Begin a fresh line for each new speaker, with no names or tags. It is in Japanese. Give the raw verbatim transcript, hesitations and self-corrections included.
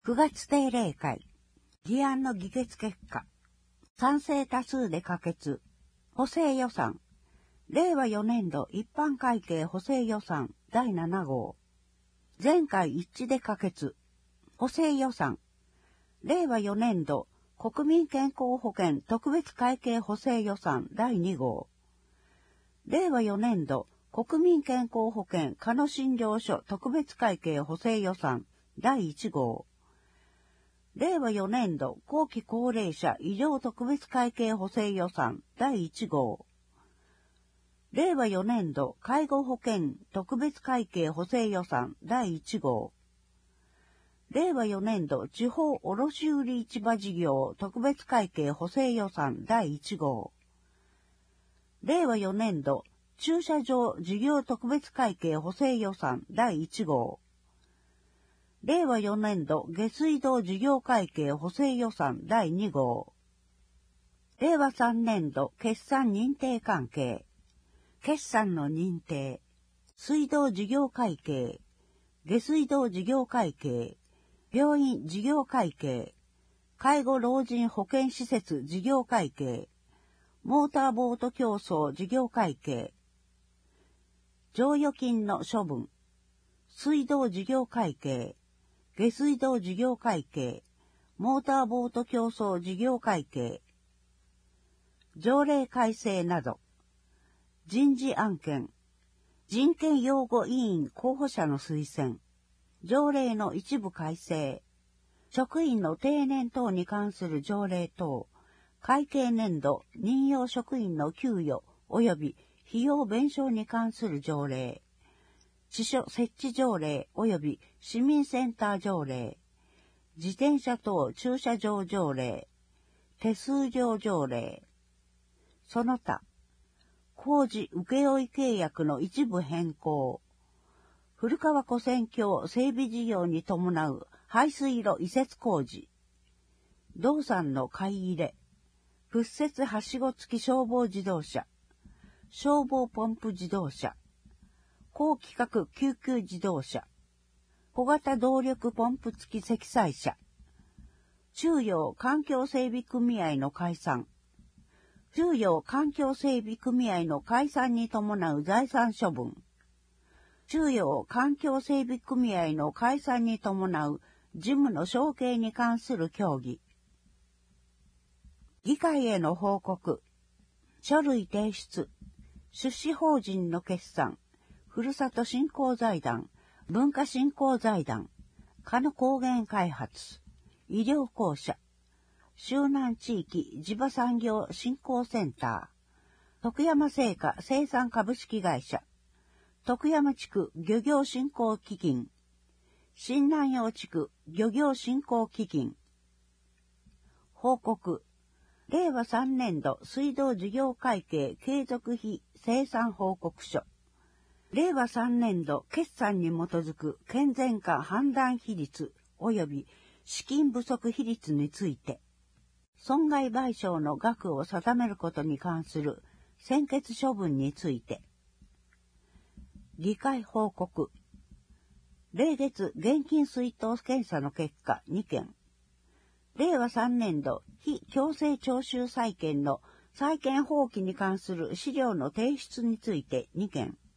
くがつ定例会。議案の議決結果。賛成多数で可決。補正予算。れいわよねんど一般会計補正予算だいなな号。全会一致で可決。補正予算。れいわよねんど国民健康保険特別会計補正予算だいに号。れいわよねんど国民健康保険加野診療所特別会計補正予算だいいち号。れいわよねんど後期高齢者医療特別会計補正予算だいいち号。れいわよねんど介護保険特別会計補正予算だいいち号。れいわよねんど地方卸売市場事業特別会計補正予算だいいち号。れいわよねんど駐車場事業特別会計補正予算だいいち号。れいわよねんど下水道事業会計補正予算だいに号。れいわさんねんど決算認定関係。決算の認定。水道事業会計。下水道事業会計。病院事業会計。介護老人保健施設事業会計。モーターボート競争事業会計。剰余金の処分。水道事業会計。下水道事業会計。モーターボート競争事業会計。条例改正など。人事案件。人権擁護委員候補者の推薦。条例の一部改正。職員の定年等に関する条例等。会計年度任用職員の給与及び費用弁償に関する条例。支所設置条例及び市民センター条例。自転車等駐車場条例。手数料条例。その他。工事請負契約の一部変更。古川湖線橋整備事業に伴う排水路移設工事。道産の買い入れ。屈折はしご付き消防自動車。消防ポンプ自動車。高規格救急自動車。小型動力ポンプ付き積載車。中洋環境整備組合の解散。中洋環境整備組合の解散に伴う財産処分。中洋環境整備組合の解散に伴う事務の承継に関する協議。議会への報告。書類提出。出資法人の決算。ふるさと振興財団。文化振興財団。鹿野高原開発。医療公社。周南地域地場産業振興センター。徳山製菓生産株式会社。徳山地区漁業振興基金。新南陽地区漁業振興基金。報告。れいわさんねんど水道事業会計継続費生産報告書。れいわさんねんど決算に基づく健全化判断比率及び資金不足比率について、損害賠償の額を定めることに関する専決処分について、議会報告。例月現金出納検査の結果にけん。れいわさんねんど非強制徴収債権の債権放棄に関する資料の提出についてにけん。